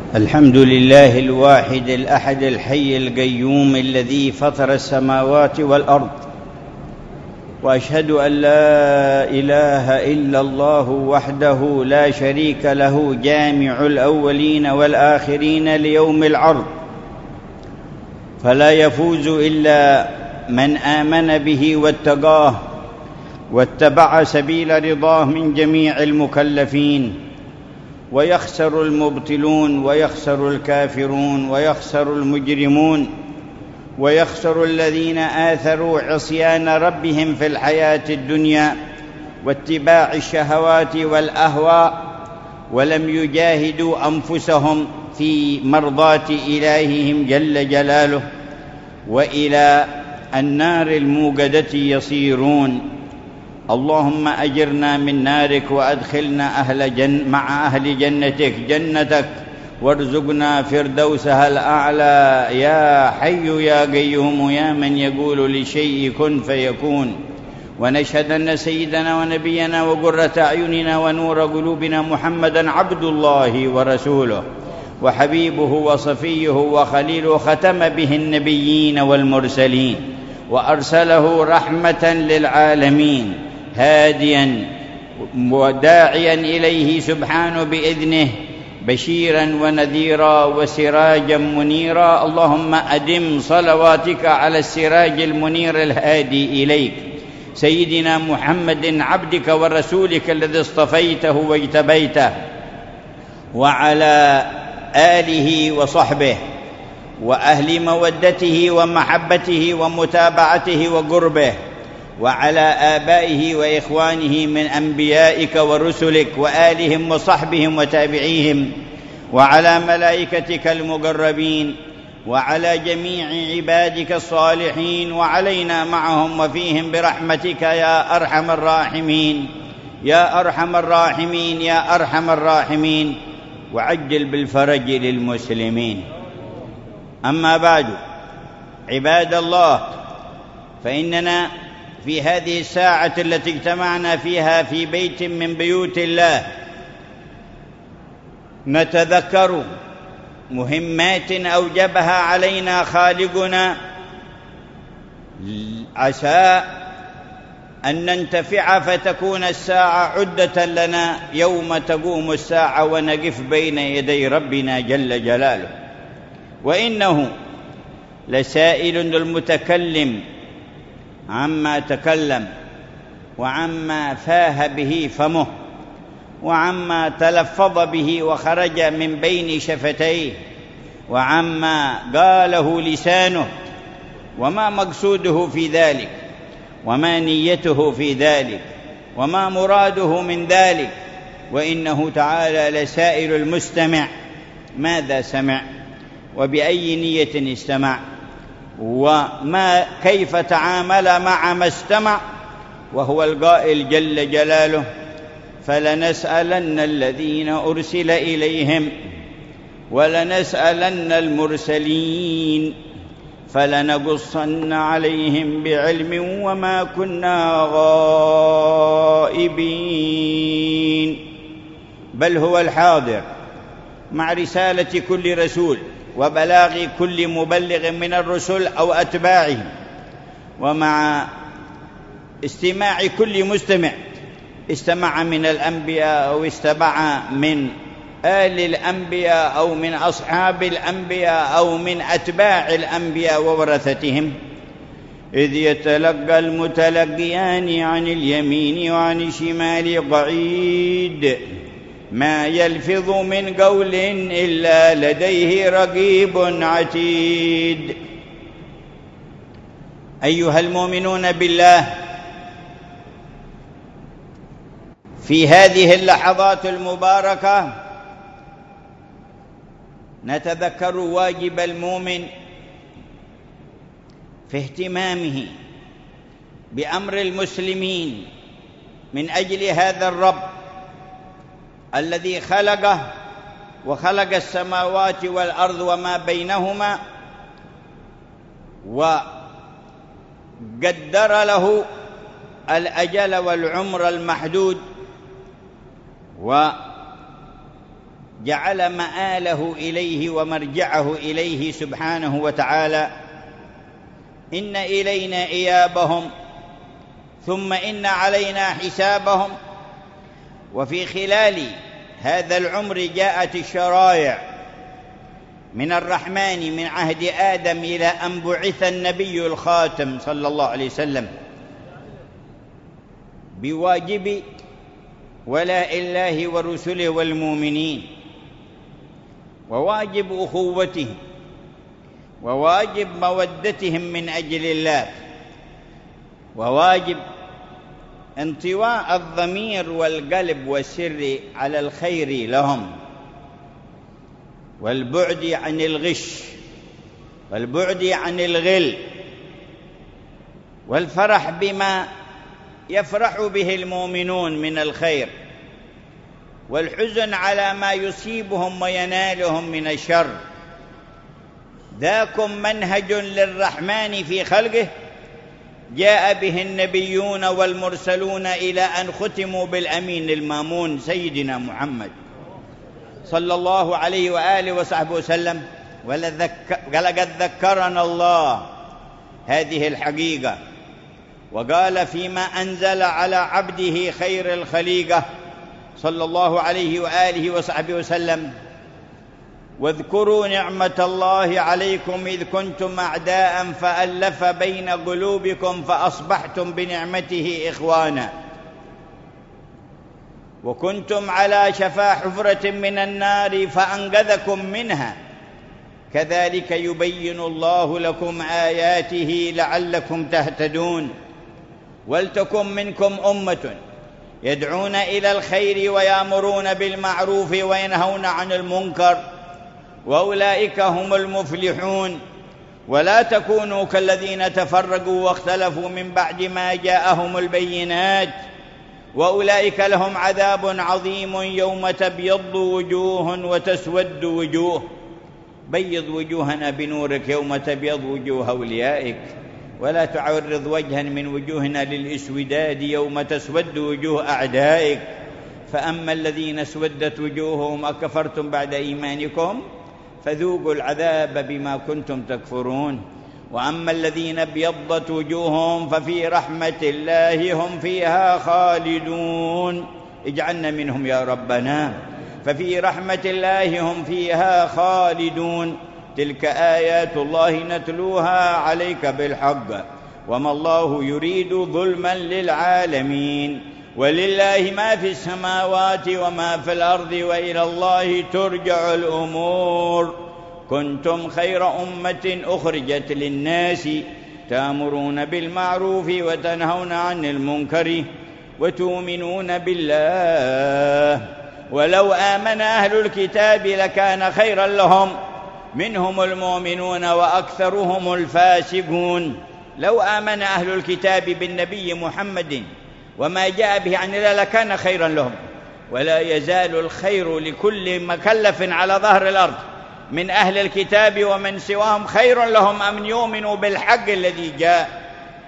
الحمد لله الواحد الأحد الحي القيوم الذي فطر السماوات والأرض، وأشهد أن لا إله إلا الله وحده لا شريك له جامع الأولين والآخرين ليوم العرض، فلا يفوز إلا من آمن به واتقاه واتبع سبيل رضاه من جميع المكلفين، ويخسر المبطلون ويخسر الكافرون ويخسر المجرمون ويخسر الذين آثروا عصيان ربهم في الحياة الدنيا واتباع الشهوات والأهواء، ولم يجاهدوا أنفسهم في مرضاة إلههم جل جلاله، وإلى النار الموقدة يصيرون. اللهم أجرنا من نارك وأدخلنا مع أهل جنتك وارزقنا فردوسها الأعلى، يا حي يا قيوم يا من يقول لشيء كن فيكون. ونشهد أن سيدنا ونبينا وقرة أعيننا ونور قلوبنا محمدًا عبد الله ورسوله وحبيبه وصفيه وخليله، ختم به النبيين والمرسلين وأرسله رحمة للعالمين، هاديا وداعيا إليه سبحانه بإذنه، بشيرا ونذيرا وسراجا منيرا. اللهم أدم صلواتك على السراج المنير الهادي إليك سيدنا محمد عبدك ورسولك الذي اصطفيته واجتبيته، وعلى آله وصحبه وأهل مودته ومحبته ومتابعته وقربه، وعلى آبائه وإخوانه من أنبيائك ورسلك وآلهم وصحبهم وتابعيهم، وعلى ملائكتك المقربين، وعلى جميع عبادك الصالحين، وعلينا معهم وفيهم برحمتك يا أرحم الراحمين يا أرحم الراحمين يا أرحم الراحمين، وعجل بالفرج للمسلمين. أما بعد، عباد الله، فإننا في هذه الساعة التي اجتمعنا فيها في بيت من بيوت الله نتذكر مهمات أوجبها علينا خالقنا، عسى أن ننتفع فتكون الساعة عدة لنا يوم تقوم الساعة ونقف بين يدي ربنا جل جلاله. وإنه لسائل المتكلم عما تكلم، وعما فاه به فمه، وعما تلفظ به وخرج من بين شفتيه، وعما قاله لسانه، وما مقصوده في ذلك، وما نيته في ذلك، وما مراده من ذلك. وإنه تعالى لسائل المستمع ماذا سمع، وبأي نية استمع، وما كيف تعامل مع ما استمع. وهو القائل جل جلاله: فلنسألن الذين أرسل إليهم ولنسألن المرسلين فلنقصن عليهم بعلم وما كنا غائبين. بل هو الحاضر مع رسالة كل رسول وبلاغ كل مبلغ من الرسل أو أتباعهم، ومع استماع كل مستمع استمع من الأنبياء أو استمع من آل الأنبياء أو من أصحاب الأنبياء أو من أتباع الأنبياء وورثتهم، إذ يتلقى المتلقيان عن اليمين وعن الشمال قعيد، ما يلفظ من قول إلا لديه رقيب عتيد. أيها المؤمنون بالله، في هذه اللحظات المباركة نتذكر واجب المؤمن في اهتمامه بأمر المسلمين من أجل هذا الرب الذي خلقه وخلق السماوات والأرض وما بينهما، وقدر له الأجل والعمر المحدود، جعل مآله إليه ومرجعه إليه سبحانه وتعالى: إن إلينا إيابهم ثم إن علينا حسابهم. وفي خلال هذا العمر جاءت الشرائع من الرحمن من عهد آدم إلى أن بعث النبي الخاتم صلى الله عليه وسلم بواجب ولاء الله ورسله والمؤمنين، وواجب أخوتهم، وواجب مودتهم من أجل الله، وواجب انطواء الضمير والقلب والسر على الخير لهم، والبعد عن الغش، والبعد عن الغل، والفرح بما يفرح به المؤمنون من الخير، والحزن على ما يصيبهم وينالهم من الشر. ذاكم منهج للرحمن في خلقه جاء به النبيون والمرسلون إلى أن ختموا بالأمين المامون سيدنا محمد صلى الله عليه وآله وصحبه وسلم. ولقد ذكرنا الله هذه الحقيقة وقال فيما أنزل على عبده خير الخليقة صلى الله عليه وآله وصحبه وسلم: واذكروا نعمة الله عليكم إذ كنتم أعداء فألف بين قلوبكم فأصبحتم بنعمته إخوانا وكنتم على شفا حفرة من النار فأنقذكم منها كذلك يبين الله لكم آياته لعلكم تهتدون. ولتكن منكم أمة يدعون إلى الخير ويأمرون بالمعروف وينهون عن المنكر وأولئك هم المفلحون. ولا تكونوا كالذين تفرقوا واختلفوا من بعد ما جاءهم البينات وأولئك لهم عذاب عظيم يوم تبيض وجوه وتسود وجوه. بيض وجوهنا بنورك يوم تبيض وجوه أوليائك، ولا تعرض وجها من وجوهنا للإسوداد يوم تسود وجوه أعدائك. فأما الذين اسودت وجوههم أكفرتم بعد إيمانكم فذوقوا العذاب بما كنتم تكفرون. وأما الذين ابيضت وجوههم ففي رحمة الله هم فيها خالدون. اجعلنا منهم يا ربنا. ففي رحمة الله هم فيها خالدون. تلك آيات الله نتلوها عليك بالحق وما الله يريد ظلما للعالمين. ولله ما في السماوات وما في الأرض وإلى الله ترجع الأمور. كنتم خير أمة أخرجت للناس تأمرون بالمعروف وتنهون عن المنكر وتؤمنون بالله. ولو آمن أهل الكتاب لكان خيرا لهم منهم المؤمنون وأكثرهم الفاسقون. لو آمن أهل الكتاب بالنبي محمد وما جاء به عن الله لكان خيرا لهم. ولا يزال الخير لكل مكلف على ظهر الأرض من أهل الكتاب ومن سواهم خير لهم أن يؤمنوا بالحق الذي جاء.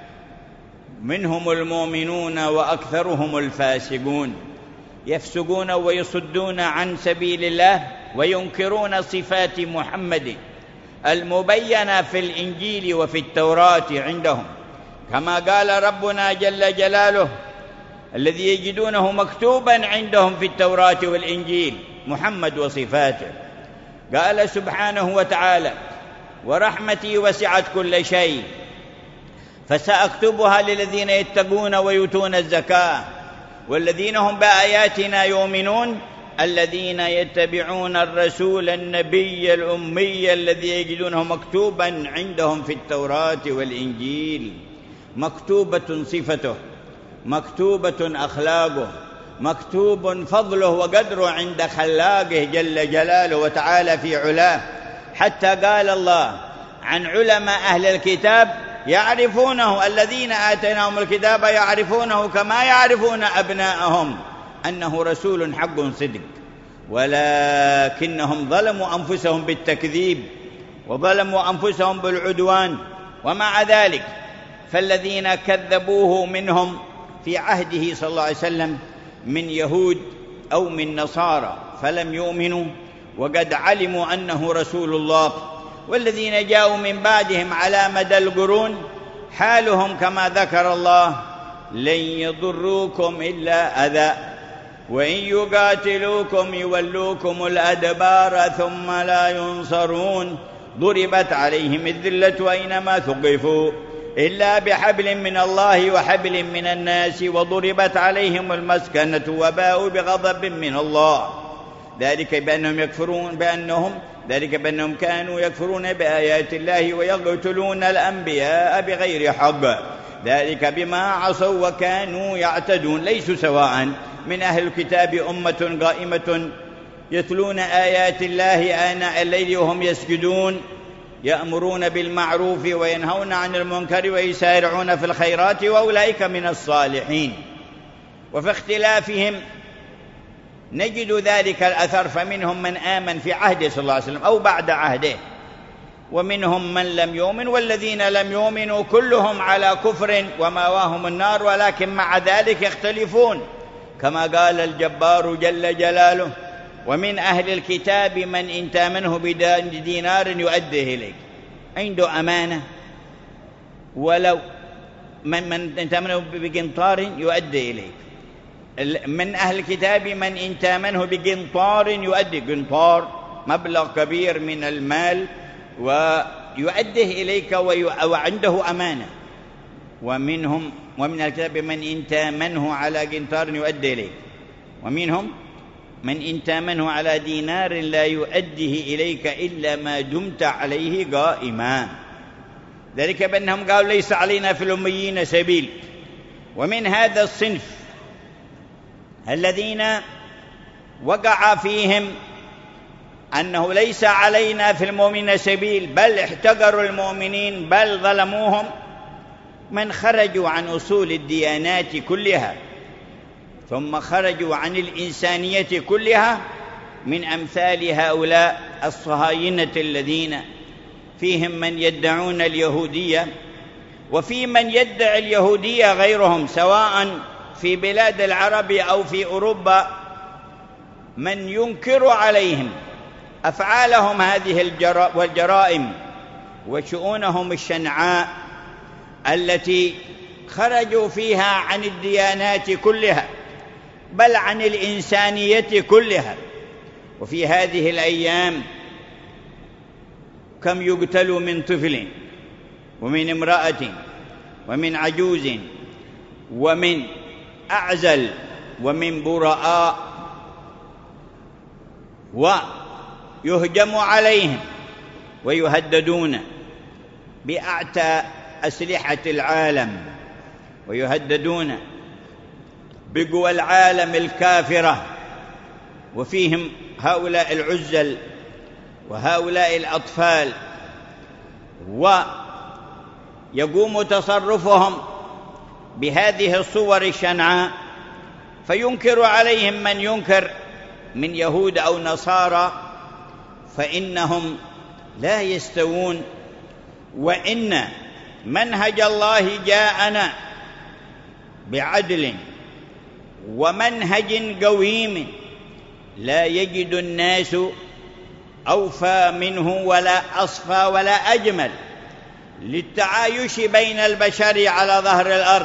منهم المؤمنون وأكثرهم الفاسقون. يفسقون ويصدون عن سبيل الله وينكرون صفات محمد المبينة في الإنجيل وفي التوراة عندهم، كما قال ربنا جل جلاله: الذي يجدونه مكتوبا عندهم في التوراة والإنجيل محمد وصفاته. قال سبحانه وتعالى: ورحمتي وسعت كل شيء فسأكتبها للذين يتقون ويؤتون الزكاة والذين هم بآياتنا يؤمنون الذين يتبعون الرسول النبي الأمي الذي يجدونه مكتوبا عندهم في التوراة والإنجيل. مكتوبة صفته، مكتوبة أخلاقه، مكتوب فضله وقدره عند خلاقه جل جلاله وتعالى في علاه. حتى قال الله عن علماء أهل الكتاب: يعرفونه الذين آتيناهم الكتاب يعرفونه كما يعرفون أبناءهم أنه رسول حق صدق ولكنهم ظلموا أنفسهم بالتكذيب وظلموا أنفسهم بالعدوان. ومع ذلك فالذين كذبوه منهم في عهده صلى الله عليه وسلم من يهود أو من نصارى فلم يؤمنوا وقد علموا أنه رسول الله، والذين جاءوا من بعدهم على مدى القرون حالهم كما ذكر الله: لن يضروكم إلا أذى وإن يقاتلوكم يولوكم الأدبار ثم لا ينصرون، ضربت عليهم الذلة أينما ثقفوا إلا بحبل من الله وحبل من الناس وضربت عليهم المسكنة وباءوا بغضب من الله، ذلك بأنهم كانوا يكفرون بآيات الله ويقتلون الأنبياء بغير حق، ذلك بما عصوا وكانوا يعتدون. ليسوا سواء من أهل الكتاب أمة قائمة يتلون آيات الله آناء الليل وهم يسجدون، يأمرون بالمعروف وينهون عن المنكر ويسارعون في الخيرات وأولئك من الصالحين. وفي اختلافهم نجد ذلك الأثر، فمنهم من آمن في عهده صلى الله عليه وسلم أو بعد عهده، ومنهم من لم يؤمن، والذين لم يؤمنوا كلهم على كفر ومأواهم النار، ولكن مع ذلك يختلفون كما قال الجبار جل جلاله: ومن أهل الكتاب من إن تأمنه بدينار يؤديه إليك، عنده أمانة، ولو من إن تأمنه بقنطار يؤدي إليك. من أهل الكتاب من إن تأمنه بقنطار يؤدي، قنطار مبلغ كبير من المال، ويؤديه إليك وعنده أمانة. ومن الكتاب من إن تأمنه على قنطار يؤدي إليك، ومنهم من إن تأمنه على دينار لا يؤديه إليك إلا ما دمت عليه قائما، ذلك بأنهم قالوا ليس علينا في الأميين سبيل. ومن هذا الصنف الذين وقع فيهم أنه ليس علينا في المؤمنين سبيل، بل احتقروا المؤمنين بل ظلموهم، من خرجوا عن أصول الديانات كلها ثم خرجوا عن الإنسانية كلها، من أمثال هؤلاء الصهاينة الذين فيهم من يدعون اليهودية، وفي من يدعي اليهودية غيرهم سواء في بلاد العرب أو في أوروبا، من ينكر عليهم أفعالهم هذه والجرائم وشؤونهم الشنعاء التي خرجوا فيها عن الديانات كلها بل عن الإنسانية كلها. وفي هذه الأيام كم يقتل من طفل ومن امرأة ومن عجوز ومن أعزل ومن براء، ويهجم عليهم ويهددون بأعتى أسلحة العالم، ويهددون بقوى العالم الكافرة، وفيهم هؤلاء العزل وهؤلاء الأطفال، ويقوم تصرفهم بهذه الصور الشنعاء، فينكر عليهم من ينكر من يهود أو نصارى، فإنهم لا يستوون. وإن منهج الله جاءنا بعدل ومنهج قويم لا يجد الناس أوفى منه ولا أصفى ولا أجمل للتعايش بين البشر على ظهر الأرض،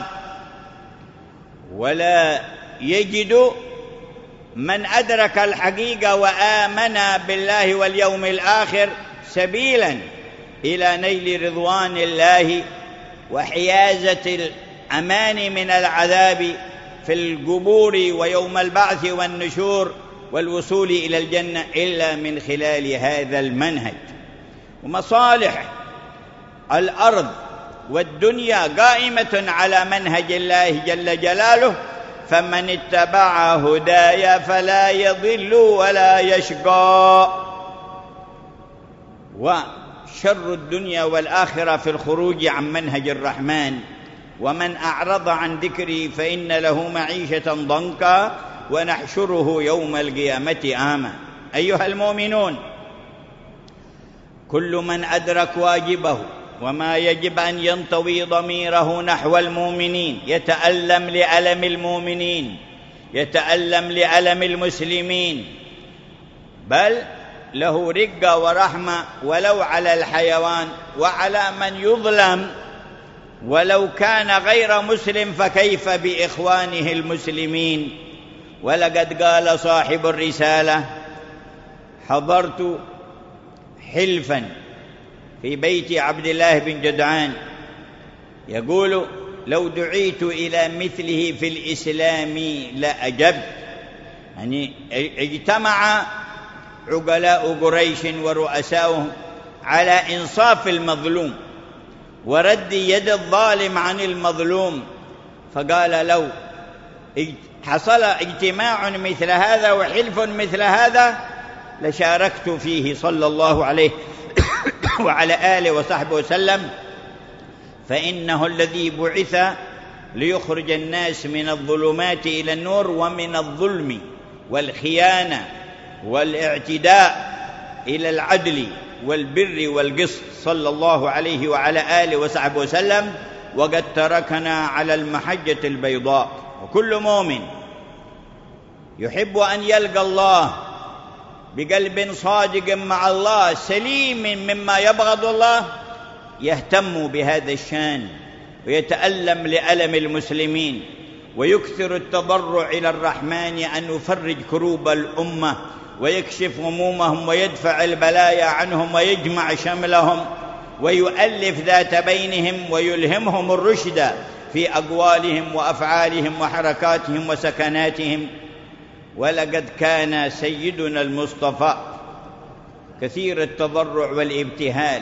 ولا يجد من أدرك الحقيقة وآمن بالله واليوم الآخر سبيلا إلى نيل رضوان الله وحيازة الأمان من العذاب في القبور ويوم البعث والنشور والوصول إلى الجنة إلا من خلال هذا المنهج. ومصالح الأرض والدنيا قائمة على منهج الله جل جلاله، فمن اتبع هداي فلا يضل ولا يشقى. وشر الدنيا والآخرة في الخروج عن منهج الرحمن، ومن أعرض عن ذكري فإن له معيشة ضنكا ونحشره يوم القيامة أعمى. أيها المؤمنون، كل من أدرك واجبه وما يجب أن ينطوي ضميره نحو المؤمنين، يتألم لألم المؤمنين، يتألم لألم المسلمين، بل له رقة ورحمة ولو على الحيوان وعلى من يظلم ولو كان غير مسلم، فكيف بإخوانه المسلمين؟ ولقد قال صاحب الرسالة: حضرت حلفا في بيت عبد الله بن جدعان، يقول: لو دعيت إلى مثله في الإسلام لأجبت. يعني اجتمع عقلاء قريش ورؤساؤهم على إنصاف المظلوم ورد يد الظالم عن المظلوم، فقال: لو حصل اجتماع مثل هذا وحلف مثل هذا لشاركت فيه صلى الله عليه وعلى آله وصحبه وسلم، فإنه الذي بعث ليخرج الناس من الظلمات إلى النور ومن الظلم والخيانة والاعتداء إلى العدل والبر والقسط صلى الله عليه وعلى آله وصحبه وسلم، وقد تركنا على المحجة البيضاء. وكل مؤمن يحب أن يلقى الله بقلب صادق مع الله سليم مما يبغض الله يهتم بهذا الشان ويتألم لألم المسلمين ويكثر التضرع إلى الرحمن أن يفرج كروب الأمة ويكشف همومهم ويدفع البلايا عنهم ويجمع شملهم ويؤلف ذات بينهم ويلهمهم الرشد في أقوالهم وأفعالهم وحركاتهم وسكناتهم. ولقد كان سيدنا المصطفى كثير التضرع والابتهال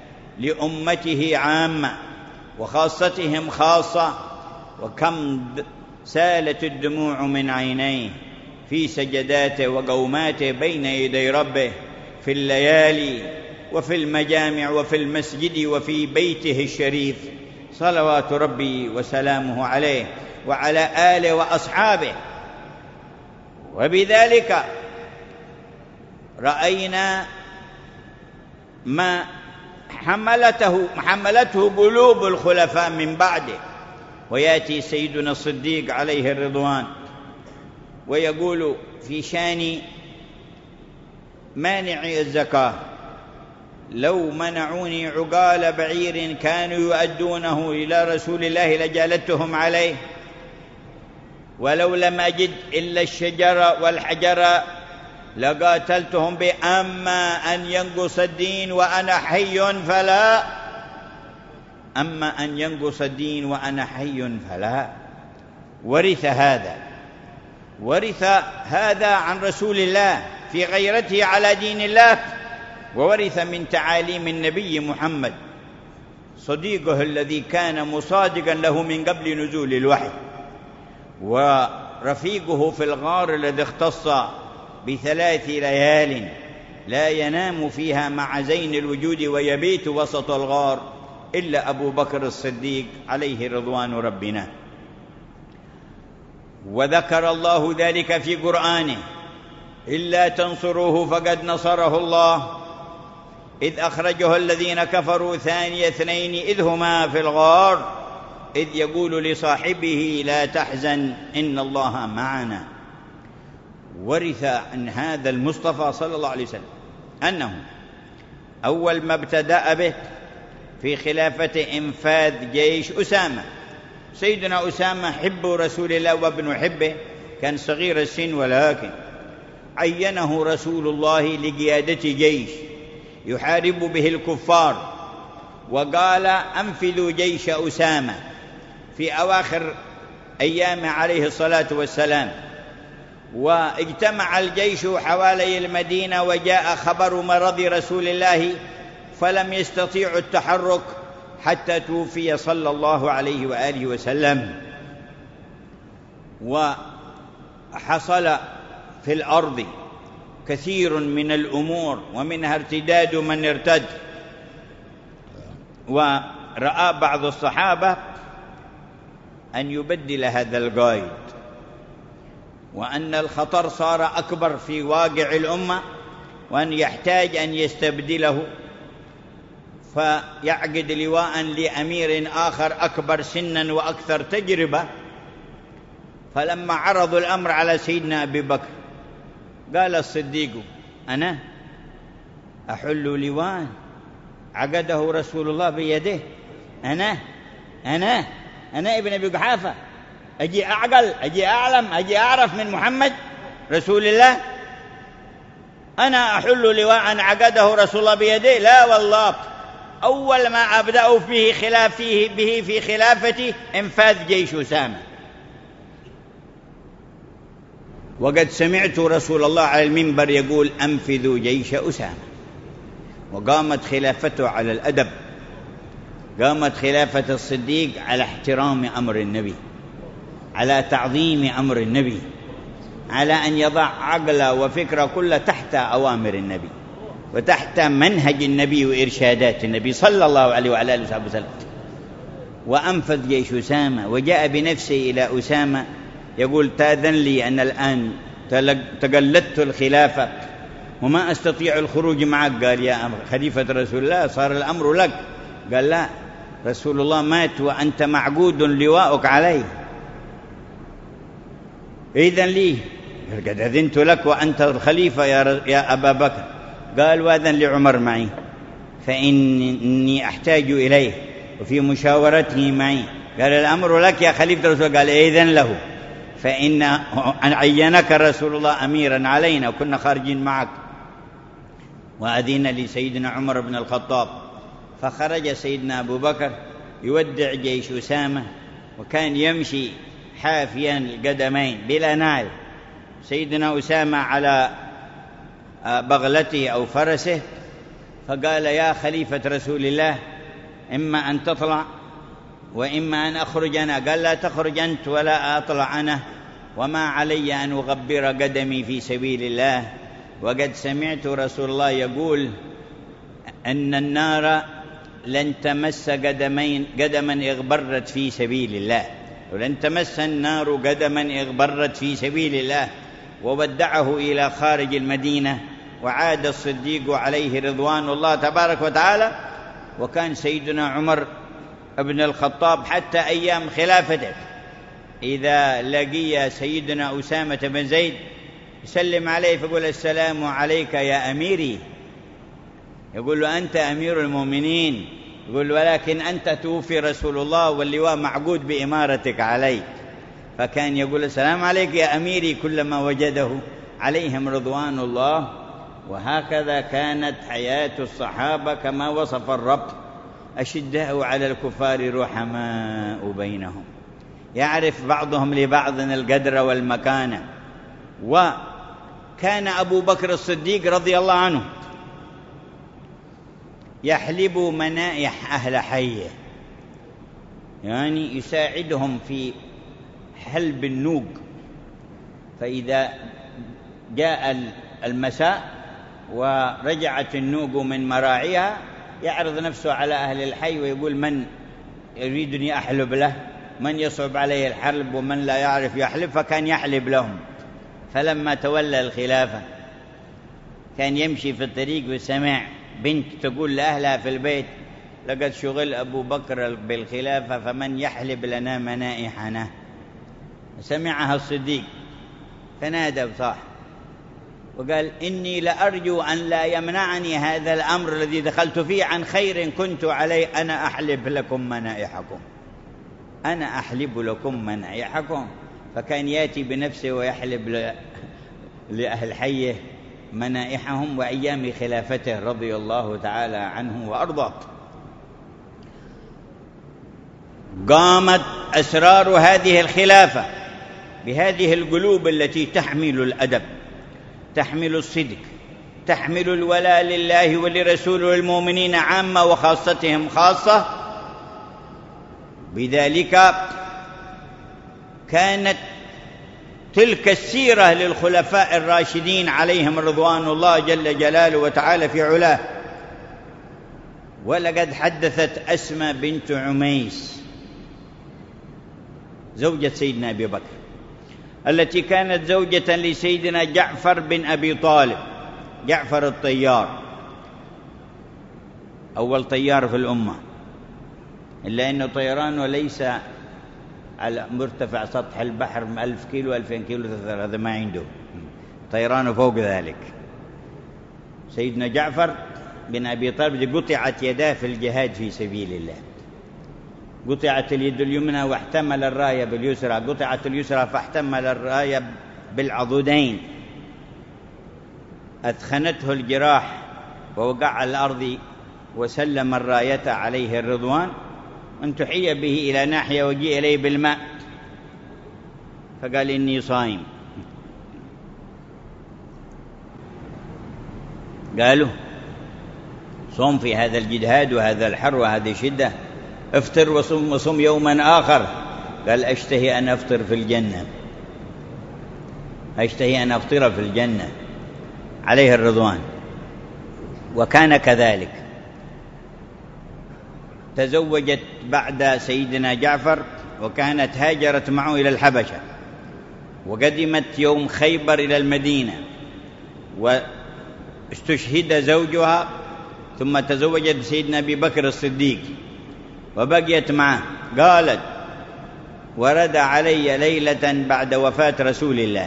لأمته عامة وخاصتهم خاصة، وكم سالت الدموع من عينيه في سجداته وقوماته بين يدي ربه في الليالي وفي المجامع وفي المسجد وفي بيته الشريف صلوات ربي وسلامه عليه وعلى آله وأصحابه. وبذلك رأينا ما حملته قلوب الخلفاء من بعده. ويأتي سيدنا الصديق عليه الرضوان ويقول في شان مانعي الزكاة: لو منعوني عقال بعير كانوا يؤدونه إلى رسول الله لجالدتهم عليه، ولو لم أجد إلا الشجر والحجر لقاتلتهم به، أما أن ينقص الدين وأنا حي فلا، أما أن ينقص الدين وأنا حي فلا. ورث هذا عن رسول الله في غيرته على دين الله، وورث من تعاليم النبي محمد صديقه الذي كان مصادقا له من قبل نزول الوحي، ورفيقه في الغار الذي اختص ب3 ليال لا ينام فيها مع زين الوجود ويبيت وسط الغار إلا أبو بكر الصديق عليه رضوان ربنا. وذكر الله ذلك في قرآنه: إلا تنصروه فقد نصره الله إذ أخرجه الذين كفروا ثاني اثنين إذ هما في الغار إذ يقول لصاحبه لا تحزن إن الله معنا. ورث عن هذا المصطفى صلى الله عليه وسلم أنه أول ما ابتدأ به في خلافة إنفاذ جيش أسامة. سيدنا أسامة حب رسول الله وابن حبه، كان صغير السن، ولكن عينه رسول الله لقيادة جيش يحارب به الكفار، وقال: أنفذوا جيش أسامة في أواخر أيام عليه الصلاة والسلام. واجتمع الجيش حوالي المدينة، وجاء خبر مرض رسول الله فلم يستطيعوا التحرك حتى توفي صلى الله عليه وآله وسلم. وحصل في الأرض كثير من الأمور، ومنها ارتداد من ارتد. ورأى بعض الصحابة أن يبدل هذا القائد، وأن الخطر صار أكبر في واقع الأمة، وأن يحتاج أن يستبدله، فيعقد لواء لأمير آخر أكبر سنا وأكثر تجربة. فلما عرضوا الأمر على سيدنا أبي بكر قال الصديق: أنا أحل لواء عقده رسول الله بيده؟ أنا ابن أبي قحافة أجي أعقل، أجي أعلم، أجي أعرف من محمد رسول الله؟ أنا أحل لواء عقده رسول الله بيده؟ لا والله، أول ما أبدأ به في خلافتي انفاذ جيش أسامة. وقد سمعت رسول الله على المنبر يقول: أنفذوا جيش أسامة. وقامت خلافته على الأدب، قامت خلافة الصديق على احترام أمر النبي، على تعظيم أمر النبي، على أن يضع عقله وفكره كله تحت أوامر النبي وتحت منهج النبي وإرشادات النبي صلى الله عليه وعلى آله وصحبه وسلم. وأنفذ جيش أسامة، وجاء بنفسه إلى أسامة يقول: تأذن لي أن الآن تقلدت الخلافة وما أستطيع الخروج معك. قال: يا خليفة رسول الله، صار الأمر لك. قال: لا، رسول الله مات وأنت معقود لواءك عليه، إذن لي. قد أذنت لك وأنت الخليفة يا أبا بكر. قال: وأذن لعمر معي فإني أحتاج إليه وفي مشاورته معي. قال: الأمر لك يا خليفة رسول الله. قال: إذن له، فإن عينك رسول الله أميرا علينا وكنا خارجين معك. وأذن لسيدنا عمر بن الخطاب، فخرج سيدنا أبو بكر يودع جيش أسامة، وكان يمشي حافيا القدمين بلا نعل. سيدنا أسامة على بغلته أو فرسه، فقال: يا خليفة رسول الله، إما أن تطلع وإما أن أخرج أنا. قال: لا تخرج أنت ولا أطلع أنا، وما علي أن أغبر قدمي في سبيل الله. وقد سمعت رسول الله يقول أن النار لن تمس قدما اغبرت في سبيل الله، ولن تمس النار قدما اغبرت في سبيل الله. وودعه إلى خارج المدينة، وعاد الصديق عليه رضوان الله تبارك وتعالى. وكان سيدنا عمر ابن الخطاب حتى أيام خلافته إذا لقي سيدنا أسامة بن زيد يسلم عليه فيقول: السلام عليك يا أميري. يقول له: أنت أمير المؤمنين. يقول له: ولكن أنت توفي رسول الله واللواء معقود بإمارتك عليك. فكان يقول: السلام عليك يا أميري كلما وجده عليهم رضوان الله. وهكذا كانت حياة الصحابة كما وصف الرب: أشداء على الكفار رحماء بينهم، يعرف بعضهم لبعض القدر والمكانة. وكان أبو بكر الصديق رضي الله عنه يحلب منائح أهل حيه، يعني يساعدهم في حلب النوق. فإذا جاء المساء ورجعت النوق من مراعيها يعرض نفسه على أهل الحي ويقول: من يريدني أحلب له، من يصعب عليه الحلب ومن لا يعرف يحلب. فكان يحلب لهم. فلما تولى الخلافة كان يمشي في الطريق وسمع بنت تقول لأهلها في البيت: لقد شغل أبو بكر بالخلافة فمن يحلب لنا منائحنا. سمعها الصديق فنادى بصاح وقال: إني لأرجو أن لا يمنعني هذا الأمر الذي دخلت فيه عن خير كنت عليه. أنا أحلب لكم منائحكم، أنا أحلب لكم منائحكم. فكان يأتي بنفسه ويحلب لأهل حيه منائحهم وأيام خلافته رضي الله تعالى عنه وأرضاه. قامت أسرار هذه الخلافة بهذه القلوب التي تحمل الأدب، تحمل الصدق، تحمل الولاء لله ولرسوله والمؤمنين عامة وخاصتهم خاصة. بذلك كانت تلك السيرة للخلفاء الراشدين عليهم رضوان الله جل جلاله وتعالى في علاه. ولقد حدثت أسماء بنت عميس زوجة سيدنا أبي بكر، التي كانت زوجة لسيدنا جعفر بن أبي طالب، جعفر الطيار، أول طيار في الأمة، إلا أنه طيرانه ليس على مرتفع سطح البحر 1000 كيلو 2000 كيلو، هذا ما عنده، طيران فوق ذلك. سيدنا جعفر بن أبي طالب قطعت يداه في الجهاد في سبيل الله، قطعت اليد اليمنى واحتمل الراية باليسرى، قطعت اليسرى فاحتمل الراية بالعضدين، أثخنته الجراح ووقع على الأرض وسلم الراية عليه الرضوان، أن تحيي به إلى ناحية وجيء إليه بالماء فقال إني صائم. قالوا صوم في هذا الجهاد وهذا الحر وهذه الشدة، افطر وصم يوما آخر. قال أشتهي أن أفطر في الجنة، أشتهي أن أفطر في الجنة عليه الرضوان. وكان كذلك. تزوجت بعد سيدنا جعفر، وكانت هاجرت معه إلى الحبشة، وقدمت يوم خيبر إلى المدينة، واستشهد زوجها، ثم تزوجت بسيدنا أبي بكر الصديق وبقيت معه. قالت ورد علي ليلة بعد وفاة رسول الله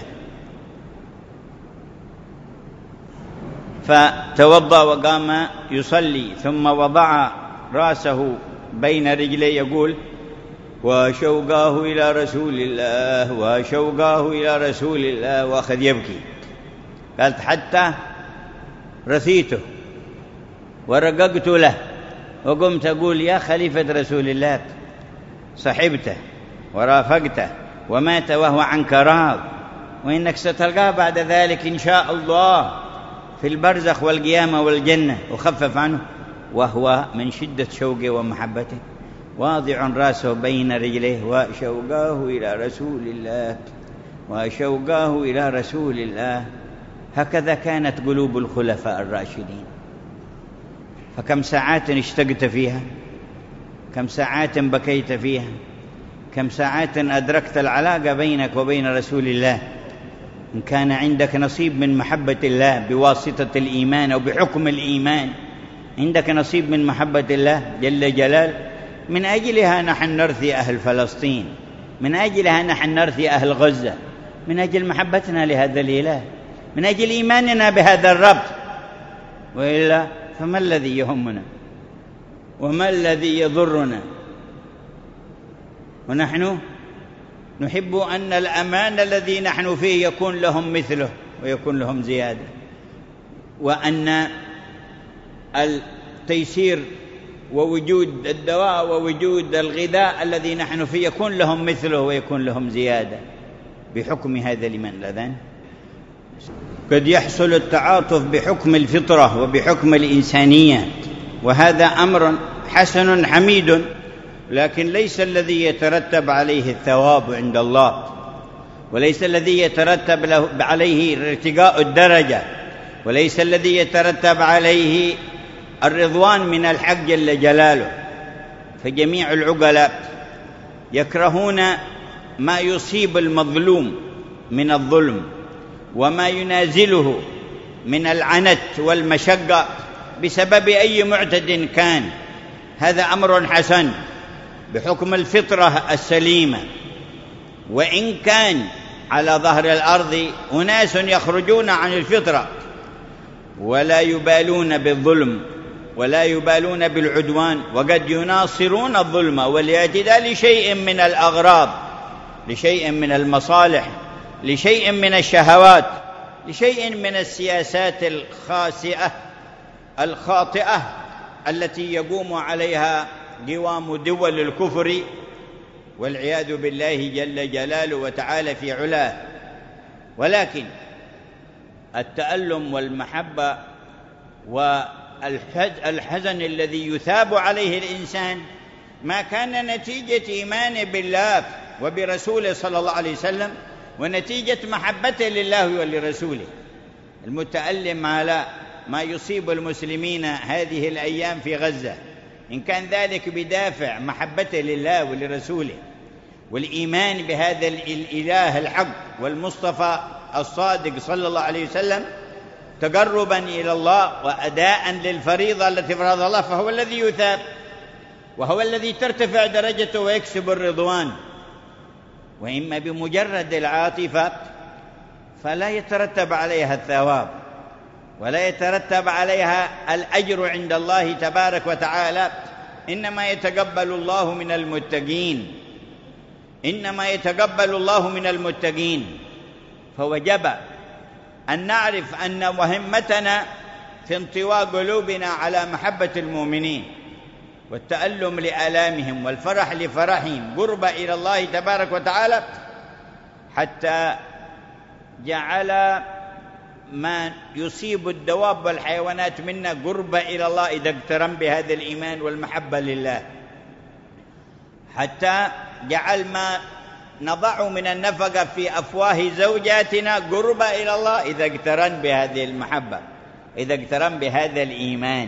فتوضأ وقام يصلي، ثم وضع رأسه بين رجليه يقول وشوقاه إلى رسول الله وشوقاه إلى رسول الله، وأخذ يبكي. قالت حتى رثيته ورققت له وقمت أقول يا خليفة رسول الله، صحبته ورافقته ومات وهو عنك راض، وإنك ستلقاه بعد ذلك إن شاء الله في البرزخ والقيامة والجنة. وخفف عنه وهو من شدة شوقه ومحبته واضع رأسه بين رجليه وشوقاه إلى رسول الله وشوقاه إلى رسول الله. هكذا كانت قلوب الخلفاء الراشدين. فكم ساعات اشتقت فيها، كم ساعات بكيت فيها، كم ساعات أدركت العلاقة بينك وبين رسول الله. إن كان عندك نصيب من محبة الله بواسطة الإيمان أو بحكم الإيمان، عندك نصيب من محبة الله جل جلاله، من أجلها نحن نرثي أهل فلسطين، من أجلها نحن نرثي أهل غزة، من أجل محبتنا لهذا الإله، من أجل إيماننا بهذا الرب. وإلا فما الذي يهمنا وما الذي يضرنا؟ ونحن نحب أن الأمان الذي نحن فيه يكون لهم مثله ويكون لهم زيادة، وأن التيسير ووجود الدواء ووجود الغذاء الذي نحن فيه يكون لهم مثله ويكون لهم زيادة بحكم هذا الإيمان. الأذان قد يحصل التعاطف بحكم الفطرة وبحكم الإنسانية، وهذا أمر حسن حميد، لكن ليس الذي يترتب عليه الثواب عند الله، وليس الذي يترتب عليه ارتقاء الدرجة، وليس الذي يترتب عليه الرضوان من الحق جل جلاله. فجميع العقلاء يكرهون ما يصيب المظلوم من الظلم وما ينازله من العنت والمشقة بسبب أي معتد كان. هذا أمر حسن بحكم الفطرة السليمة. وإن كان على ظهر الأرض أناس يخرجون عن الفطرة ولا يبالون بالظلم ولا يبالون بالعدوان، وقد يناصرون الظلم والاعتداء لشيء من الأغراض، لشيء من المصالح، لشيء من الشهوات، لشيء من السياسات الخاطئة التي يقوم عليها قوام دول الكفر والعياذ بالله جل جلاله وتعالى في علاه. ولكن التألم والمحبة والحزن الذي يثاب عليه الإنسان ما كان نتيجة إيمانه بالله وبرسوله صلى الله عليه وسلم ونتيجة محبته لله ولرسوله. المتألم على ما يصيب المسلمين هذه الأيام في غزة، إن كان ذلك بدافع محبته لله ولرسوله والإيمان بهذا الإله الحق والمصطفى الصادق صلى الله عليه وسلم تقربا إلى الله وأداء للفريضة التي فرض الله، فهو الذي يثاب وهو الذي ترتفع درجته ويكسب الرضوان. وإما بمجرد العاطفة، فلا يترتب عليها الثواب ولا يترتب عليها الأجر عند الله تبارك وتعالى. إنما يتقبل الله من المتقين، إنما يتقبل الله من المتقين. فوجب أن نعرف أن مهمتنا في انطواء قلوبنا على محبة المؤمنين والتألم لآلامهم والفرح لفرحهم، قرب إلى الله تبارك وتعالى، حتى جعل ما يصيب الدواب والحيوانات منا قرب إلى الله إذا اقترن بهذا الإيمان والمحبة لله، حتى جعل ما نضع من النفقة في أفواه زوجاتنا قرب إلى الله إذا اقترن بهذه المحبة، إذا اقترن بهذا الإيمان.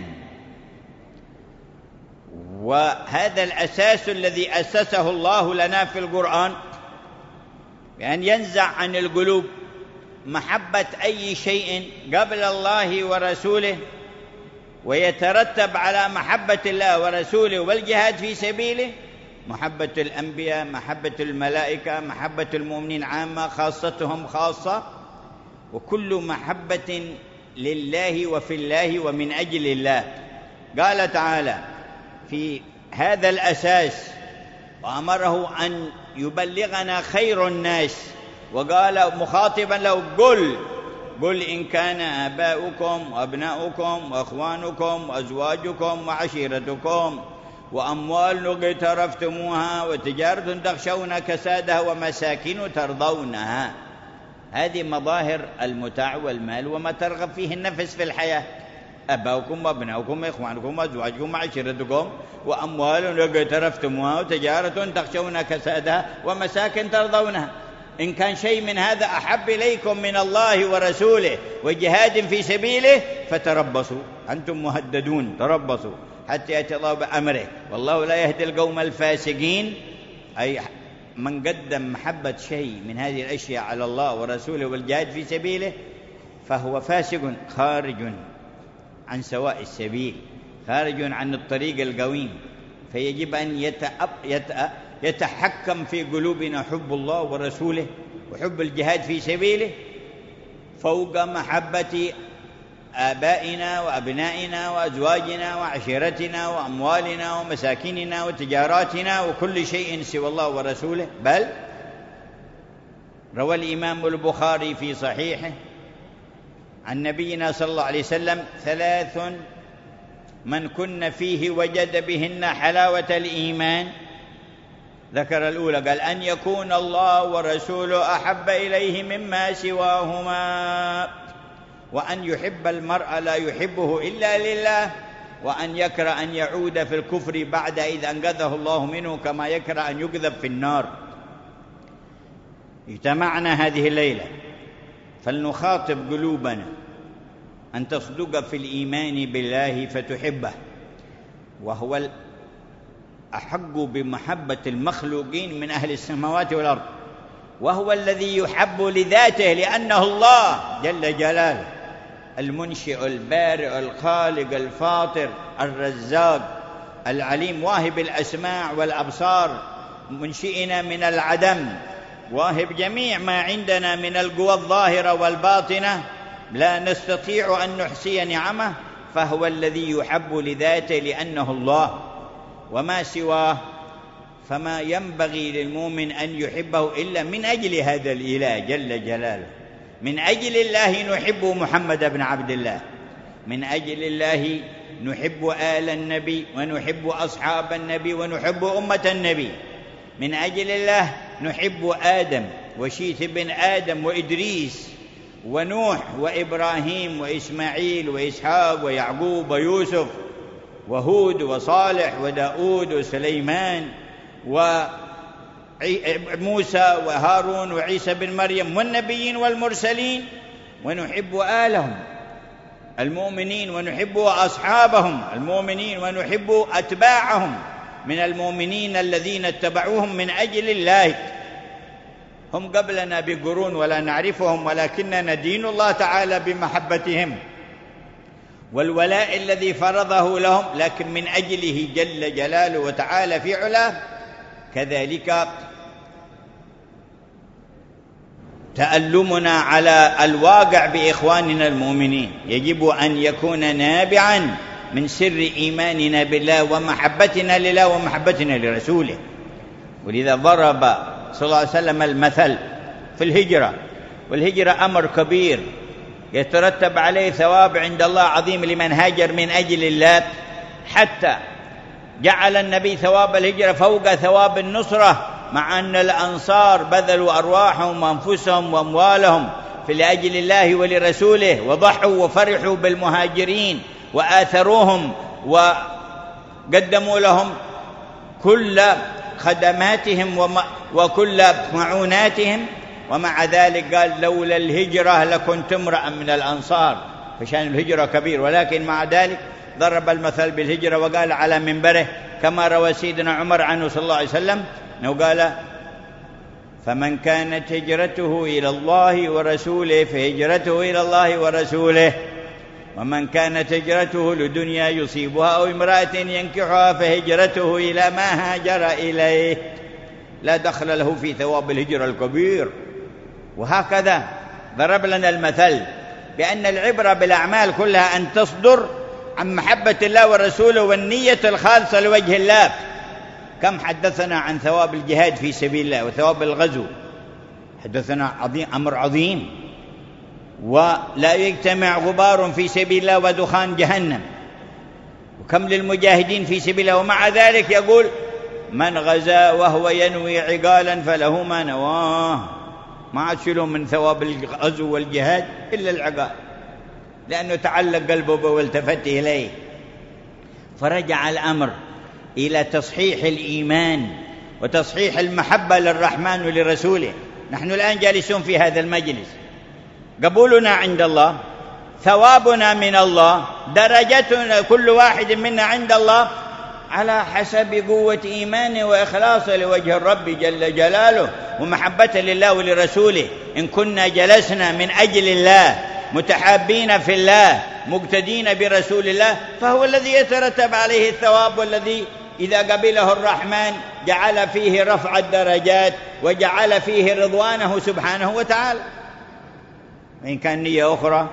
وهذا الأساس الذي أسسه الله لنا في القرآن، بأن ينزع عن القلوب محبة أي شيء قبل الله ورسوله، ويترتب على محبة الله ورسوله والجهاد في سبيله محبة الأنبياء، محبة الملائكة، محبة المؤمنين عامة، خاصتهم خاصة، وكل محبة لله وفي الله ومن أجل الله. قال تعالى في هذا الأساس وأمره أن يبلغنا خير الناس، وقال مخاطبا له: قل إن كان آباؤكم وأبناؤكم وأخوانكم وأزواجكم وعشيرتكم وأموال اقترفتموها وتجارة تخشون كسادها ومساكن ترضونها. هذه مظاهر المتاع والمال وما ترغب فيه النفس في الحياة: أباؤكم وأبناؤكم وإخوانكم وأزواجكم وعشيرتكم وأموال اقترفتموها وتجارة تخشون كسادها ومساكن ترضونها. إن كان شيء من هذا أحب إليكم من الله ورسوله وجهاد في سبيله فتربصوا، أنتم مهددون، تربصوا حتى يأتي الله بأمره، والله لا يهدي القوم الفاسقين. أي من قدم محبة شيء من هذه الأشياء على الله ورسوله والجهاد في سبيله فهو فاسق، خارج عن سواء السبيل، خارج عن الطريق القويم. فيجب أن يتحكم في قلوبنا حب الله ورسوله وحب الجهاد في سبيله فوق محبة آبائنا وأبنائنا وأزواجنا وعشيرتنا وأموالنا ومساكننا وتجاراتنا وكل شيء سوى الله ورسوله. بل روى الإمام البخاري في صحيحه عن نبينا صلى الله عليه وسلم: 3 من كن فيه وجد بهن حلاوة الإيمان. ذكر الأولى، قال: أن يكون الله ورسوله أحب إليه مما سواهما، وأن يحب المرء لا يحبه إلا لله، وأن يكره أن يعود في الكفر بعد إذ أنقذه الله منه كما يكره أن يكذب في النار. اجتمعنا هذه الليلة فلنخاطب قلوبنا أن تصدق في الإيمان بالله فتحبه، وهو أحق بمحبة المخلوقين من أهل السماوات والأرض، وهو الذي يحب لذاته لأنه الله جل جلاله، المنشئ البارئ الخالق الفاطر الرزاق العليم، واهب الأسماع والأبصار، منشئنا من العدم، واهب جميع ما عندنا من القوى الظاهرة والباطنة لا نستطيع أن نحصي نعمه، فهو الذي يحب لذاته لأنه الله. وما سواه فما ينبغي للمؤمن أن يحبه إلا من أجل هذا الإله جل جلاله. من أجل الله نحب محمد بن عبد الله، من أجل الله نحب آل النبي ونحب أصحاب النبي ونحب أمة النبي، من أجل الله نحب آدم وشيث بن آدم وإدريس ونوح وإبراهيم وإسماعيل وإسحاق ويعقوب ويوسف وهود وصالح وداود وسليمان وموسى وهارون وعيسى بن مريم والنبيين والمرسلين، ونحب آلهم المؤمنين ونحب أصحابهم المؤمنين ونحب أتباعهم من المؤمنين الذين اتبعوهم من أجل الله. هم قبلنا بقرون ولا نعرفهم، ولكننا ندين الله تعالى بمحبتهم والولاء الذي فرضه لهم، لكن من أجله جل جلاله وتعالى في علاه. كذلك تألمنا على الواقع بإخواننا المؤمنين يجب أن يكون نابعا من سر إيماننا بالله ومحبتنا لله ومحبتنا لرسوله. ولذا ضرب صلى الله عليه وسلم المثل في الهجرة، والهجرة أمر كبير يترتب عليه ثواب عند الله عظيم لمن هاجر من أجل الله، حتى جعل النبي ثواب الهجرة فوق ثواب النصرة، مع أن الأنصار بذلوا أرواحهم وأنفسهم وأموالهم لأجل الله ولرسوله، وضحوا وفرحوا بالمهاجرين وآثروهم وقدموا لهم كل خدماتهم وكل معوناتهم، ومع ذلك قال لولا الهجرة لكنت امرأ من الأنصار، فشان الهجرة كبير. ولكن مع ذلك ضرب المثل بالهجرة وقال على منبره كما روى سيدنا عمر عنه صلى الله عليه وسلم أنه قال: فمن كانت هجرته إلى الله ورسوله فهجرته إلى الله ورسوله، ومن كانت هجرته لدنيا يصيبها أو امرأة ينكحها فهجرته إلى ما هاجر إليه، لا دخل له في ثواب الهجرة الكبير. وهكذا ضرب لنا المثل بأن العبرة بالأعمال كلها أن تصدر عن محبة الله ورسوله والنية الخالصة لوجه الله. كم حدثنا عن ثواب الجهاد في سبيل الله وثواب الغزو، حدثنا أمر عظيم، ولا يجتمع غبار في سبيل الله ودخان جهنم، وكم للمجاهدين في سبيل الله. ومع ذلك يقول: من غزا وهو ينوي عقالا فله ما نواه. ما عشلوا من ثواب الغزو والجهاد إلا العقال، لأنه تعلق قلبه والتفت إليه. فرجع الأمر إلى تصحيح الإيمان وتصحيح المحبة للرحمن ولرسوله. نحن الآن جالسون في هذا المجلس، قبولنا عند الله، ثوابنا من الله، درجتنا كل واحد منا عند الله على حسب قوة إيمانه وإخلاصه لوجه الرب جل جلاله ومحبة لله ولرسوله. إن كنا جلسنا من أجل الله متحابين في الله مقتدين برسول الله، فهو الذي يترتب عليه الثواب، والذي إذا قبله الرحمن جعل فيه رفع الدرجات وجعل فيه رضوانه سبحانه وتعالى. وإن كان نية أخرى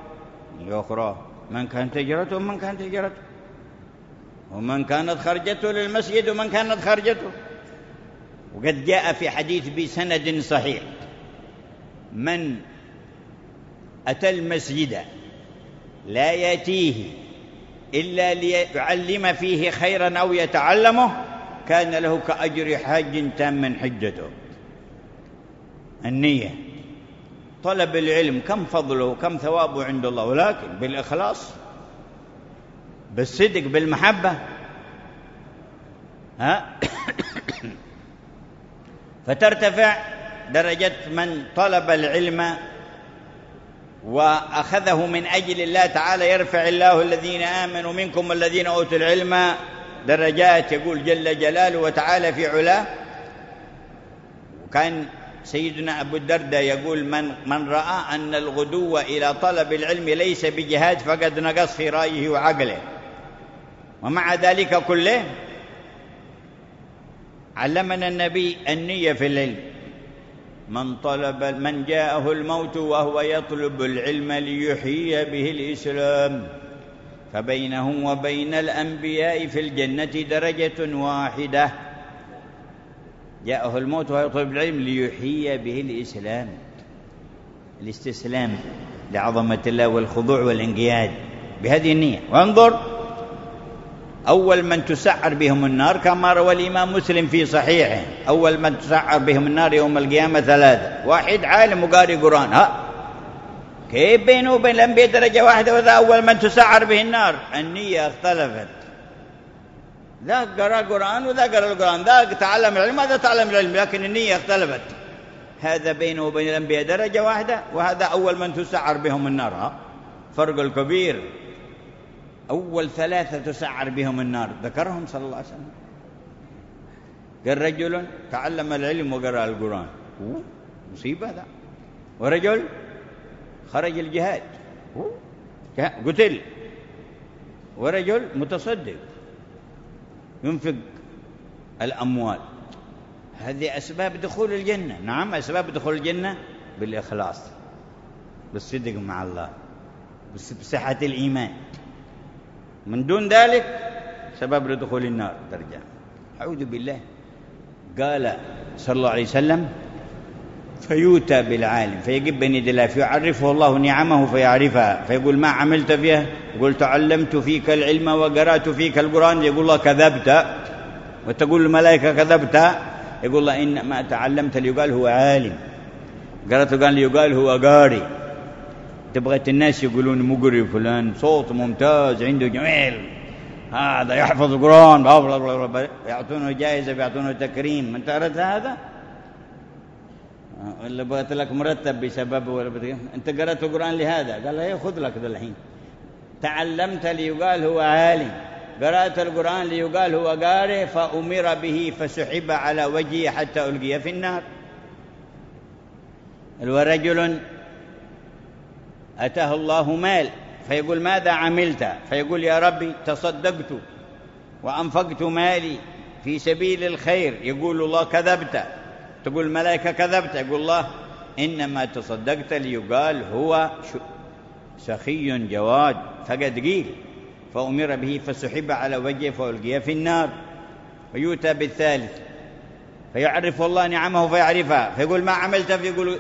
من كانت هجرته ومن كانت هجرته، ومن كانت خرجته للمسجد ومن كانت خرجته. وقد جاء في حديث بسند صحيح: من أتى المسجد لا يأتيه إلا ليعلم فيه خيرا أو يتعلمه كان له كأجر حاج تام من حجته. النية، طلب العلم كم فضله وكم ثوابه عند الله، ولكن بالإخلاص، بالصدق، بالمحبة، فترتفع درجة من طلب العلم وأخذه من أجل الله تعالى. يرفع الله الذين آمنوا منكم والذين أوتوا العلم درجات، يقول جل جلاله وتعالى في علاه. وكان سيدنا أبو الدرداء يقول: من رأى أن الغدو إلى طلب العلم ليس بجهاد فقد نقص في رأيه وعقله. ومع ذلك كله علمنا النبي النية في العلم. من جاءه الموت وهو يطلب العلم ليحيي به الإسلام فبينه وبين الأنبياء في الجنة درجة واحدة. جاءه الموت وهو يطلب العلم ليحيي به الإسلام، الاستسلام لعظمة الله والخضوع والانقياد بهذه النية. وانظر، أول من تسعر بهم النار كما روى الإمام مسلم في صحيحه: أول من تسعر بهم النار يوم القيامة ثلاثة: واحد عالم وقارئ قرآن. كيف بينه وبين الأنبياء درجة واحدة وذا أول من تسعر به النار؟ النية اختلفت، ذاك قرأ قرآن وذا قرأ القرآن، ذاك تعلم العلم هذا تعلم العلم، لكن النية اختلفت. هذا بينه وبين الأنبياء درجة واحدة، وهذا أول من تسعر بهم النار. فرق الكبير. أول ثلاثة تسعر بهم النار ذكرهم صلى الله عليه وسلم، قال: رجل تعلم العلم وقرأ القرآن، مصيبة هذا. ورجل خرج الجهاد قتل. ورجل متصدق ينفق الأموال. هذه أسباب دخول الجنة. نعم، أسباب دخول الجنة، بالإخلاص، بالصدق مع الله، بصحة الإيمان. من دون ذلك سبب لدخول النار درجة. أعوذ بالله. قال صلى الله عليه وسلم: فيؤتى بالعالم فيجب بين يدي الله فيعرفه الله نعمه فيعرفها، فيقول: ما عملت فيها؟ يقول: تعلمت فيك العلم وقرأت فيك القرآن. يقول الله: كذبت. وتقول الملائكة: كذبت. يقول الله: إنما تعلمت ليقال هو عالم، قرأت القرآن ليقال هو قارئ. تبغى الناس يقولون مقرئ فلان، صوت ممتاز، عنده جميل، هذا يحفظ القرآن، يعطونه جائزة، يعطونه تكريم. أنت أردت هذا؟ ولا بغيت لك مرتب بسببه؟ ولا أنت قرأت القرآن لهذا؟ قال له: خذ لك ذا الحين. تعلمت ليقال هو عالم، قرأت القرآن ليقال هو قارئ، فأمر به فسحب على وجهه حتى ألقي في النار. ورجل أتاه الله مال فيقول: ماذا عملت؟ فيقول: يا ربي تصدقت وأنفقت مالي في سبيل الخير. يقول الله: كذبت. تقول الملائكة: كذبت. يقول الله: إنما تصدقت ليقال هو سخي جواد، فقد قيل. فأمر به فسحب على وجهه فألقي في النار. ويؤتى بالثالث فيعرف الله نعمه فيعرفها، فيقول: ما عملت؟ فيقول: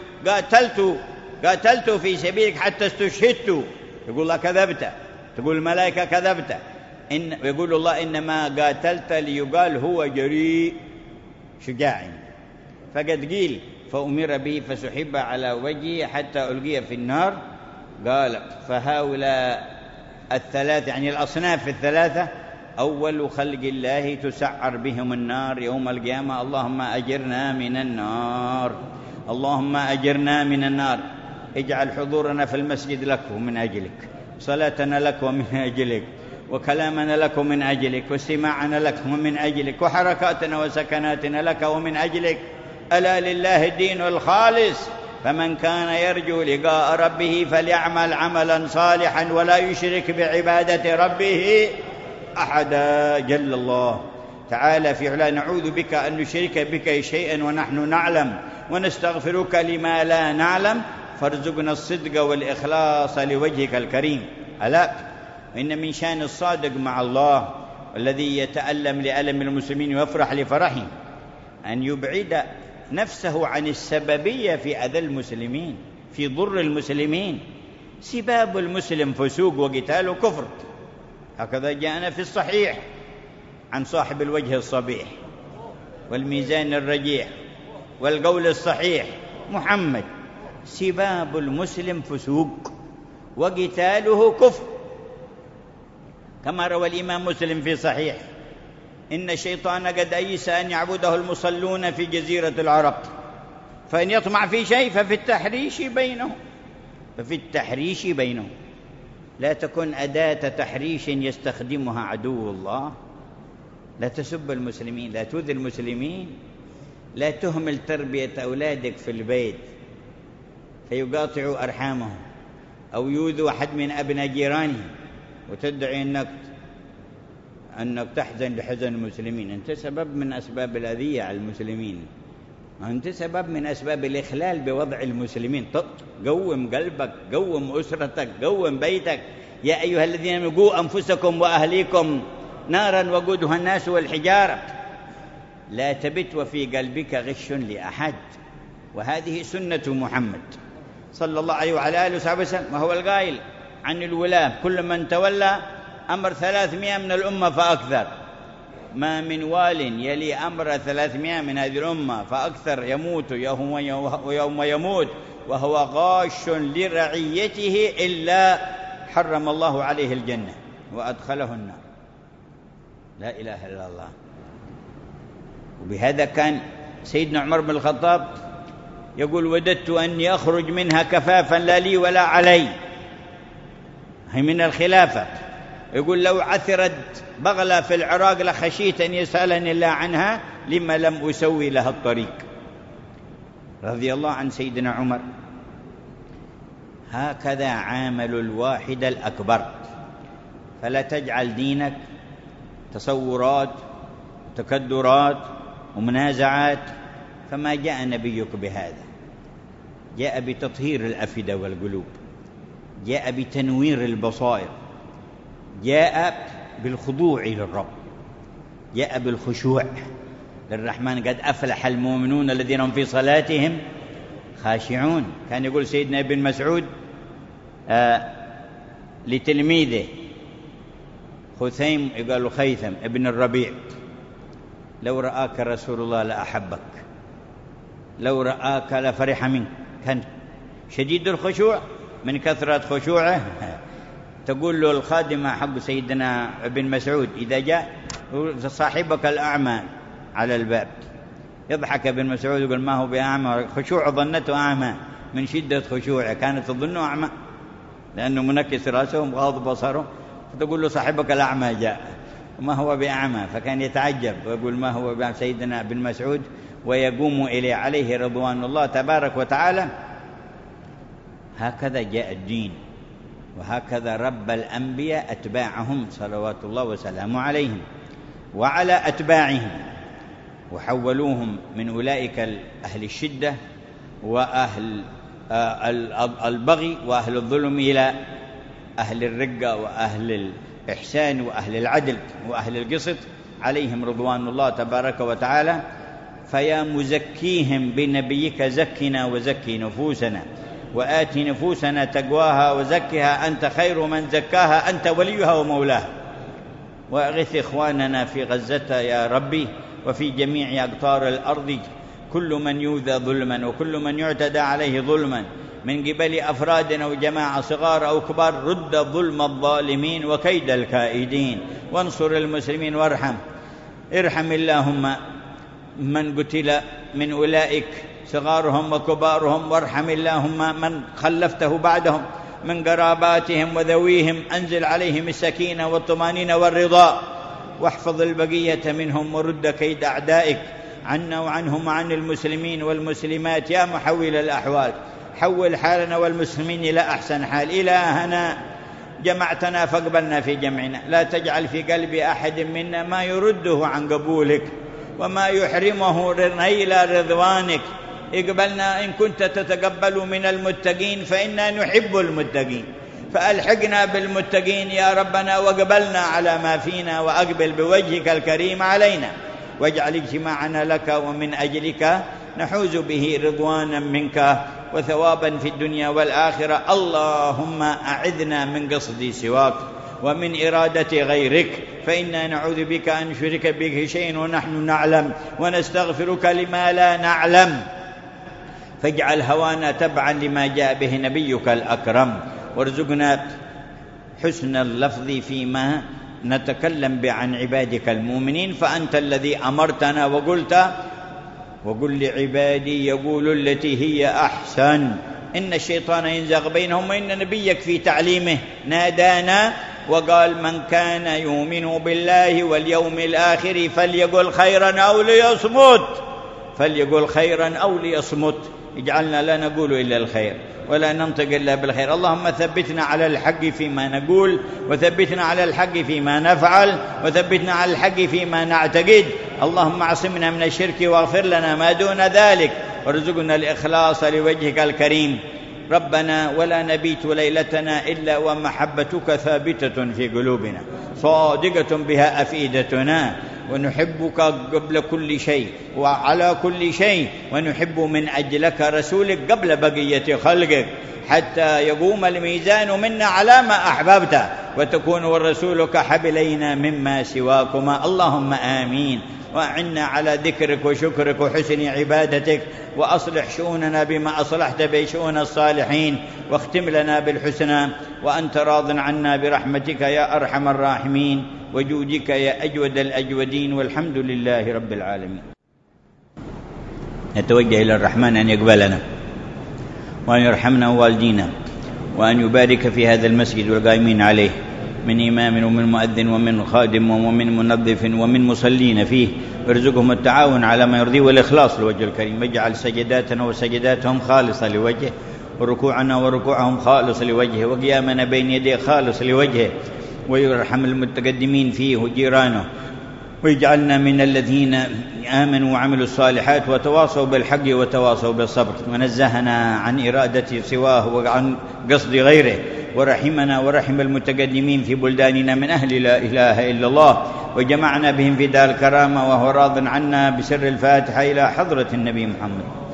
قاتلت في سبيلك حتى استشهدت. يقول الله: كذبت. تقول الملائكة: كذبت. يقول الله: إنما قاتلت ليقال هو جريء شجاع، فقد قيل. فأمر به فسحب على وجهه حتى ألقي في النار. قال: فهؤلاء الثلاثة، يعني الأصناف الثلاثة، أول خلق الله تسعر بهم النار يوم القيامة. اللهم أجرنا من النار، اللهم أجرنا من النار. اجعل حضورنا في المسجد لك ومن أجلك، صلاتنا لك ومن أجلك، وكلامنا لك ومن أجلك، واستماعنا لك ومن أجلك، وحركاتنا وسكناتنا لك ومن أجلك. ألا لله الدين الخالص، فمن كان يرجو لقاء ربه فليعمل عملا صالحا ولا يشرك بعبادة ربه أحدا. جل الله تعالى في علا: نعوذ بك أن نشرك بك شيئا ونحن نعلم، ونستغفرك لما لا نعلم، فارزقنا الصدق والإخلاص لوجهك الكريم. ألا إن من شأن الصادق مع الله والذي يتألم لألم المسلمين ويفرح لفرحهم أن يبعد نفسه عن السببية في أذى المسلمين، في ضر المسلمين. سباب المسلم فسوق وقتاله كفر، هكذا جاءنا في الصحيح عن صاحب الوجه الصبيح والميزان الرجيح والقول الصحيح محمد: سباب المسلم فسوق وقتاله كفر. كما روى الإمام مسلم في صحيح: إن الشيطان قد أيس أن يعبده المصلون في جزيرة العرب، فإن يطمع في شيء ففي التحريش بينهم. لا تكن أداة تحريش يستخدمها عدو الله. لا تسب المسلمين، لا تؤذي المسلمين، لا تهمل تربية أولادك في البيت فيقاطعوا أرحامهم أو يؤذوا أحد من أبناء جيرانهم وتدعي أنك تحزن لحزن المسلمين. أنت سبب من أسباب الأذية على المسلمين، أنت سبب من أسباب الإخلال بوضع المسلمين. قوم قلبك، قوم أسرتك، قوم بيتك. يا أيها الذين قوا أنفسكم وأهليكم نارا وقودها الناس والحجارة. لا تبت وفي قلبك غش لأحد. وهذه سنة محمد صلى الله عليه وعلى آله وصحبه وسلم. وهو القائل عن الولاة: كل من تولى أمر 300 من الأمة فأكثر. ما من وال يلي أمر 300 من هذه الأمة فأكثر يموت يوم يموت وهو غاش لرعيته إلا حرم الله عليه الجنة وأدخله النار. لا إله إلا الله. وبهذا كان سيدنا عمر بن الخطاب يقول: وددت أني أخرج منها كفافا لا لي ولا علي، هي من الخلافة. يقول: لو عثرت بغلة في العراق لخشيت أن يسألني الله عنها لما لم أسوي لها الطريق. رضي الله عن سيدنا عمر. هكذا عامل الواحد الأكبر. فلا تجعل دينك تصورات وتكدرات ومنازعات، فما جاء نبيك بهذا. جاء بتطهير الأفئدة والقلوب، جاء بتنوير البصائر، جاء بالخضوع للرب، جاء بالخشوع للرحمن. قد أفلح المؤمنون الذين هم في صلاتهم خاشعون. كان يقول سيدنا ابن مسعود لتلميذه خثيم، يقال له خيثم ابن الربيع: لو رآك رسول الله لأحبك، لو رآك لفرح منك. كان شديد الخشوع، من كثرة خشوعه تقول له الخادمة حق سيدنا ابن مسعود إذا جاء صاحبك الأعمى على الباب، يضحك ابن مسعود يقول: ما هو بأعمى، خشوع ظنته أعمى من شدة خشوعه، كانت تظنه أعمى لأنه منكس رأسه ومغاض بصره، فتقول له صاحبك الأعمى جاء وما هو بأعمى، فكان يتعجب ويقول: ما هو بأعمى سيدنا ابن مسعود، ويقوم إليه عليه رضوان الله تبارك وتعالى. هكذا جاء الدين، وهكذا رب الأنبياء أتباعهم صلوات الله وسلامه عليهم وعلى أتباعهم، وحولوهم من أولئك أهل الشدة وأهل البغي وأهل الظلم إلى أهل الرقة وأهل الإحسان وأهل العدل وأهل القسط عليهم رضوان الله تبارك وتعالى. فيا مزكيهم بنبيك زكنا وزكي نفوسنا، وآت نفوسنا تقواها وزكها أنت خير من زكاها أنت وليها ومولاها. وأغث إخواننا في غزة يا ربي وفي جميع أقطار الأرض، كل من يؤذى ظلما وكل من يعتدى عليه ظلما من قبل أفراد أو جماعة صغار أو كبار، رد ظلم الظالمين وكيد الكائدين، وانصر المسلمين ارحم اللهم من قتل من أولئك صغارهم وكبارهم، وارحم اللهم من خلفته بعدهم من قراباتهم وذويهم، أنزل عليهم السكينة والطمأنينة والرضا، واحفظ البقية منهم ورد كيد أعدائك عنا وعنهم وعن المسلمين والمسلمات يا محول الأحوال. حول حالنا والمسلمين إلى أحسن حال. إلهنا جمعتنا فاقبلنا في جمعنا، لا تجعل في قلب أحد منا ما يرده عن قبولك وما يحرمه نيل رضوانك. اقبلنا إن كنت تتقبل من المتقين فإنا نحب المتقين، فألحقنا بالمتقين يا ربنا، وقبلنا على ما فينا، وأقبل بوجهك الكريم علينا، واجعل اجتماعنا لك ومن أجلك نحوز به رضوانا منك وثوابا في الدنيا والآخرة. اللهم أعذنا من قصد سواك ومن إرادة غيرك، فإنا نعوذ بك أن نشرك بك شيء ونحن نعلم، ونستغفرك لما لا نعلم. فاجعل هوانا تبعا لما جاء به نبيك الأكرم، وارزقنا حسن اللفظ فيما نتكلم عن عبادك المؤمنين، فأنت الذي أمرتنا وقلت: وقل لعبادي يقول التي هي أحسن إن الشيطان ينزغ بينهم. وإن نبيك في تعليمه نادانا وقال: من كان يؤمن بالله واليوم الآخر فليقل خيرا أو ليصمت، فليقل خيرا أو ليصمت. اجعلنا لا نقول إلا الخير ولا ننطق إلا بالخير. اللهم ثبتنا على الحق فيما نقول، وثبتنا على الحق فيما نفعل، وثبتنا على الحق فيما نعتقد. اللهم اعصمنا من الشرك واغفر لنا ما دون ذلك، وارزقنا الإخلاص لوجهك الكريم. ربنا ولا نبيت ليلتنا إلا ومحبتك ثابتة في قلوبنا صادقة بها أفئدتنا، ونحبك قبل كل شيء وعلى كل شيء، ونحب من أجلك رسولك قبل بقية خلقك، حتى يقوم الميزان منا على ما أحببت، وتكون رسولك حبلينا مما سواكما. اللهم آمين. وأعنا على ذكرك وشكرك وحسن عبادتك، وأصلح شؤوننا بما أصلحت به شؤون الصالحين، واختم لنا بالحسنى وأنت راض عنا برحمتك يا أرحم الراحمين، وجودك يا أجود الأجودين، والحمد لله رب العالمين. نتوجه إلى الرحمن أن يقبلنا وأن يرحمنا والدينا، وأن يبارك في هذا المسجد والقائمين عليه من إمام ومن مؤذن ومن خادم ومن منظف ومن مصلين فيه، وارزقهم التعاون على ما يرضيه والإخلاص لوجه الكريم. واجعل سجداتنا وسجداتهم خالصة لوجهه، وركوعنا وركوعهم خالص لوجهه، وقيامنا بين يديه خالص لوجهه، ويرحم المتقدمين فيه وجيرانه ويجعلنا من الذين آمنوا وعملوا الصالحات وتواصوا بالحق وتواصوا بالصبر، ونزهنا عن إرادة سواه وعن قصد غيره، ورحمنا ورحم المتقدمين في بلداننا من أهل لا إله إلا الله، وجمعنا بهم في دار الكرامة وهو راض عنا بسر الفاتحة إلى حضرة النبي محمد.